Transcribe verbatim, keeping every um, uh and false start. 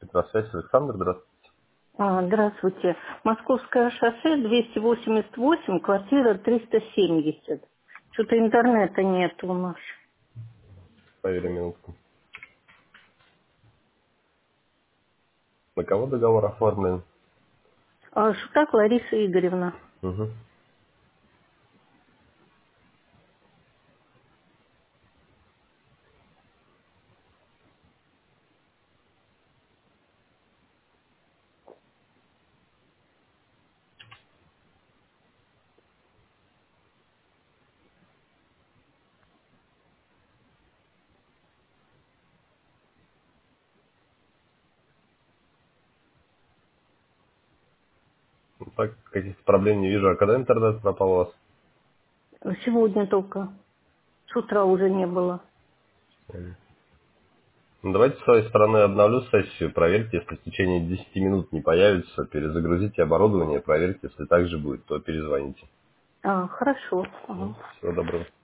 Петросвязь, Александр, здравствуйте. А, Здравствуйте. Московское шоссе, двести восемьдесят восемь, квартира триста семьдесят. Что-то интернета нет у нас. Поверь минутку. На кого договор оформлен? А, Шутак Лариса Игоревна. Угу. Так, каких-то проблем не вижу. А когда интернет пропал у вас? Сегодня только. С утра уже не было. Ну, давайте с своей стороны обновлю сессию. Проверьте, если в течение десяти минут не появится. Перезагрузите оборудование, проверьте, если так же будет, то перезвоните. А, хорошо. Ну, Ага. всего доброго.